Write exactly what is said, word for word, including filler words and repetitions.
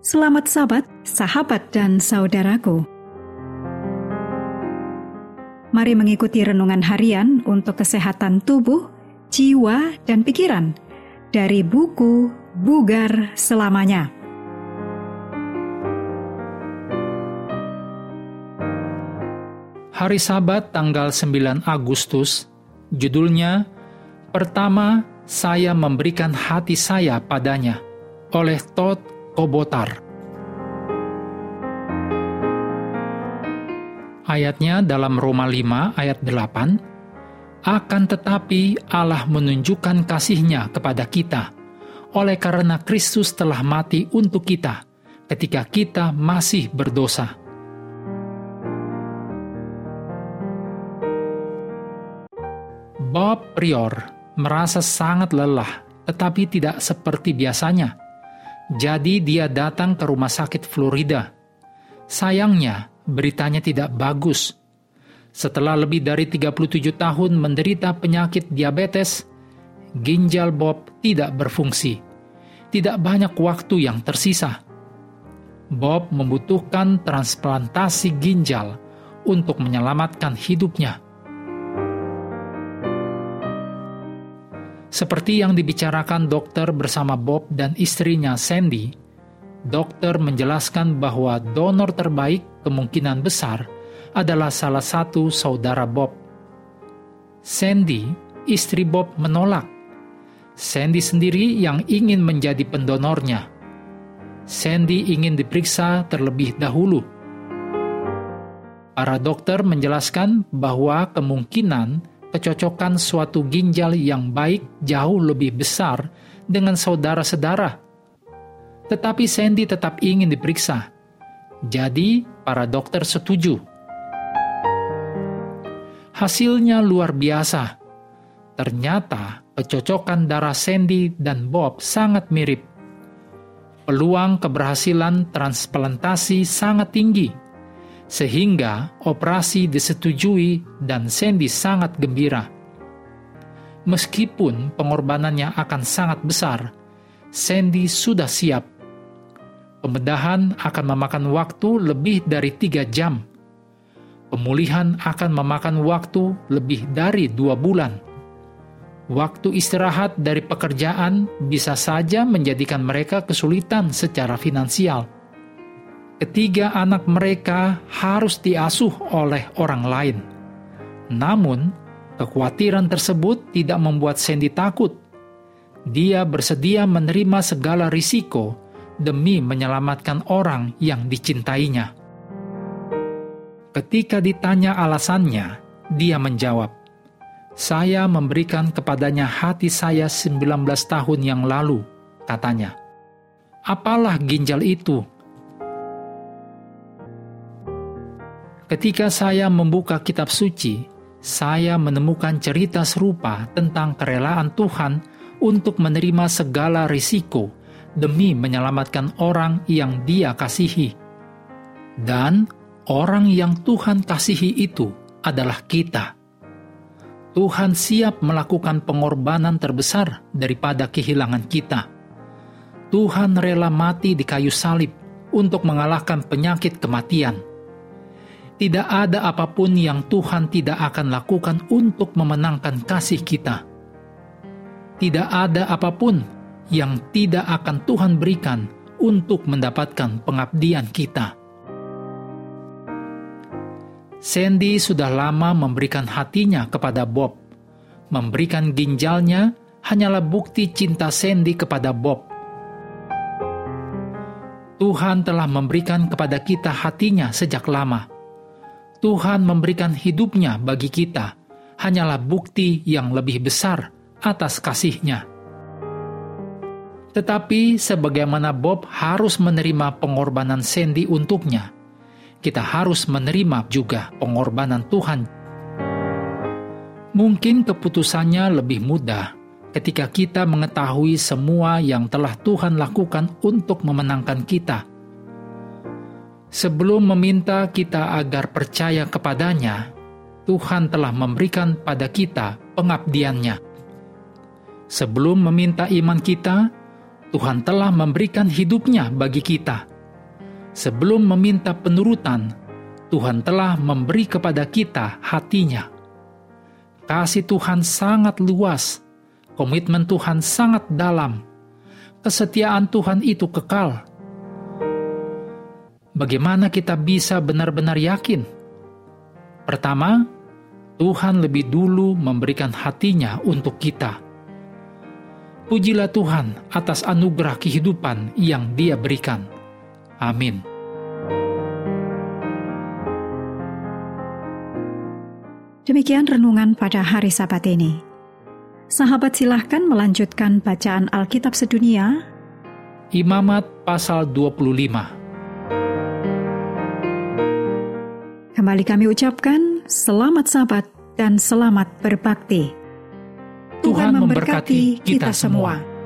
Selamat Sabat, sahabat dan saudaraku. Mari mengikuti renungan harian untuk kesehatan tubuh, jiwa, dan pikiran dari buku Bugar Selamanya. Hari Sabat tanggal sembilan Agustus, judulnya Pertama Saya Memberikan Hati Saya Padanya, oleh Todd Kobotar. Ayatnya dalam Roma lima ayat delapan, akan tetapi Allah menunjukkan kasih-Nya kepada kita, oleh karena Kristus telah mati untuk kita, ketika kita masih berdosa. Bob Prior merasa sangat lelah, tetapi tidak seperti biasanya. Jadi dia datang ke rumah sakit Florida. Sayangnya, beritanya tidak bagus. Setelah lebih dari tiga puluh tujuh tahun menderita penyakit diabetes, ginjal Bob tidak berfungsi. Tidak banyak waktu yang tersisa. Bob membutuhkan transplantasi ginjal untuk menyelamatkan hidupnya. Seperti yang dibicarakan dokter bersama Bob dan istrinya Sandy, dokter menjelaskan bahwa donor terbaik kemungkinan besar adalah salah satu saudara Bob. Sandy, istri Bob, menolak. Sandy sendiri yang ingin menjadi pendonornya. Sandy ingin diperiksa terlebih dahulu. Para dokter menjelaskan bahwa kemungkinan kecocokan suatu ginjal yang baik jauh lebih besar dengan saudara-saudara. Tetapi Sandy tetap ingin diperiksa. Jadi, para dokter setuju. Hasilnya luar biasa. Ternyata, kecocokan darah Sandy dan Bob sangat mirip. Peluang keberhasilan transplantasi sangat tinggi, sehingga operasi disetujui dan Sandy sangat gembira. Meskipun pengorbanannya akan sangat besar, Sandy sudah siap. Pembedahan akan memakan waktu lebih dari tiga jam. Pemulihan akan memakan waktu lebih dari dua bulan. Waktu istirahat dari pekerjaan bisa saja menjadikan mereka kesulitan secara finansial. Ketiga anak mereka harus diasuh oleh orang lain. Namun, kekhawatiran tersebut tidak membuat Sandy takut. Dia bersedia menerima segala risiko demi menyelamatkan orang yang dicintainya. Ketika ditanya alasannya, dia menjawab, "Saya memberikan kepadanya hati saya sembilan belas tahun yang lalu," katanya. "Apalah ginjal itu?" Ketika saya membuka kitab suci, saya menemukan cerita serupa tentang kerelaan Tuhan untuk menerima segala risiko demi menyelamatkan orang yang Dia kasihi. Dan orang yang Tuhan kasihi itu adalah kita. Tuhan siap melakukan pengorbanan terbesar daripada kehilangan kita. Tuhan rela mati di kayu salib untuk mengalahkan penyakit kematian. Tidak ada apapun yang Tuhan tidak akan lakukan untuk memenangkan kasih kita. Tidak ada apapun yang tidak akan Tuhan berikan untuk mendapatkan pengabdian kita. Sandy sudah lama memberikan hatinya kepada Bob. Memberikan ginjalnya hanyalah bukti cinta Sandy kepada Bob. Tuhan telah memberikan kepada kita hatinya sejak lama. Tuhan memberikan hidupnya bagi kita, hanyalah bukti yang lebih besar atas kasih-Nya. Tetapi sebagaimana Bob harus menerima pengorbanan Sandy untuknya, kita harus menerima juga pengorbanan Tuhan. Mungkin keputusannya lebih mudah ketika kita mengetahui semua yang telah Tuhan lakukan untuk memenangkan kita. Sebelum meminta kita agar percaya kepadanya, Tuhan telah memberikan pada kita pengabdiannya. Sebelum meminta iman kita, Tuhan telah memberikan hidupnya bagi kita sebelum meminta penurutan, Tuhan telah memberi kepada kita hati-Nya. Kasih Tuhan sangat luas, komitmen Tuhan sangat dalam, kesetiaan Tuhan itu kekal. Bagaimana kita bisa benar-benar yakin? Pertama, Tuhan lebih dulu memberikan hati-Nya untuk kita. Pujilah Tuhan atas anugerah kehidupan yang Dia berikan. Amin. Demikian renungan pada hari Sabat ini. Sahabat silahkan melanjutkan bacaan Alkitab sedunia. Imamat pasal dua puluh lima. Kembali kami ucapkan selamat Sabat dan selamat berbakti. Tuhan memberkati kita semua.